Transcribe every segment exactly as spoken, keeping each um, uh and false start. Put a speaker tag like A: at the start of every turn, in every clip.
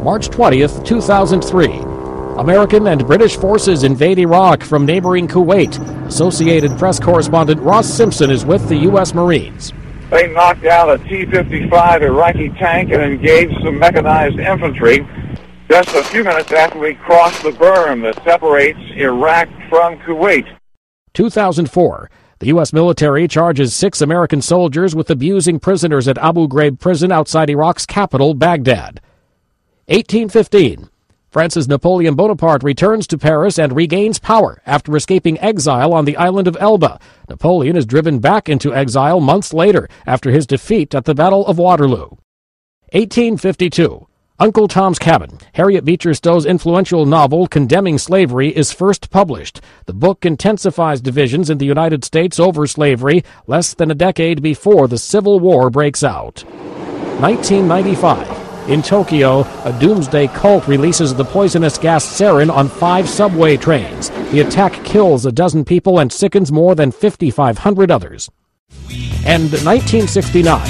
A: March twentieth, two thousand three. American and British forces invade Iraq from neighboring Kuwait. Associated Press correspondent Ross Simpson is with the U S Marines.
B: They knocked out a T fifty-five Iraqi tank and engaged some mechanized infantry just a few minutes after we crossed the berm that separates Iraq from Kuwait.
A: two thousand four. The U S military charges six American soldiers with abusing prisoners at Abu Ghraib prison outside Iraq's capital, Baghdad. eighteen fifteen. France's Napoleon Bonaparte returns to Paris and regains power after escaping exile on the island of Elba. Napoleon is driven back into exile months later after his defeat at the Battle of Waterloo. eighteen fifty-two. Uncle Tom's Cabin, Harriet Beecher Stowe's influential novel condemning slavery, is first published. The book intensifies divisions in the United States over slavery less than a decade before the Civil War breaks out. nineteen ninety-five. In Tokyo, a doomsday cult releases the poisonous gas sarin on five subway trains. The attack kills a dozen people and sickens more than fifty-five hundred others. And nineteen sixty-nine.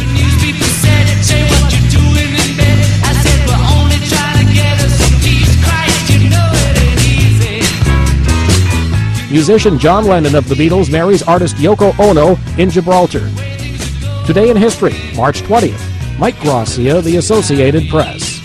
A: Musician John Lennon of the Beatles marries artist Yoko Ono in Gibraltar. Today in history, March twentieth. Mike Gracia, The Associated Press.